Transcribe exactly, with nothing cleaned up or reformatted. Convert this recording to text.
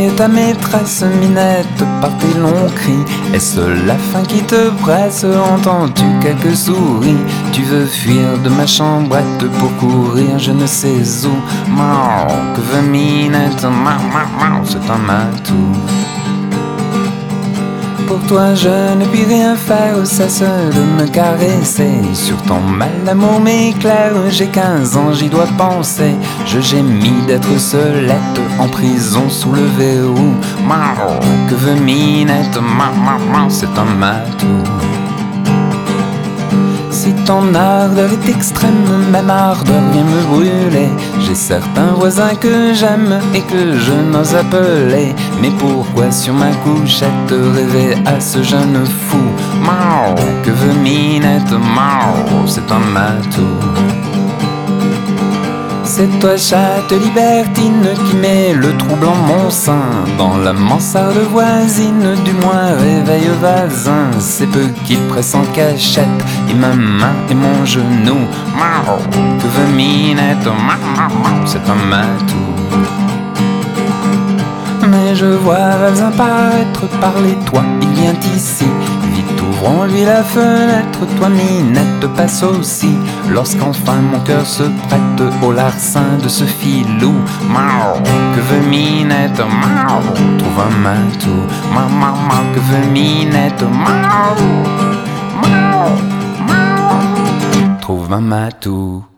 réveille ta maîtresse, Minette, par tes longs cris. Est-ce la faim qui te presse? Entends-tu quelques souris? Tu veux fuir de ma chambrette pour courir je ne sais où. Mao, que veut Minette? Mao, mao, mao, c'est un matou. Pour toi je ne puis rien faire, cesse de me caresser. Sur ton mal d'amour m'éclaire, j'ai quinze ans, j'y dois penser. Je gémis d'être seulette, en prison sous le verrou. Mao, que veut Minette? Mao, mao, mao, c'est un matou. Si ton ardeur est extrême, même ardeur vient me brûler. J'ai certains voisins que j'aime et que je n'ose appeler. Mais pourquoi sur ma couchette rêver à ce jeune fou? Mao, que veut Minette? Mao, c'est un matou. C'est toi, chatte libertine, qui met le trouble en mon sein. Dans la mansarde voisine, du moins réveille voisin. C'est peu qu'il presse en cachette, et ma main et mon genou. Mao, que veut Minette? Mao, mao, mao, c'est un matou. Mais je vois Valzin apparaître par les toits, il vient ici. Vite ouvrons-lui la fenêtre, toi Minette passe aussi. Lorsqu'enfin mon cœur se prête au larcin de ce filou. Mao, que veut Minette? Mao, trouve un matou. Mao, mao, mao, que veut Minette? Mao, mao, mao, trouve un matou.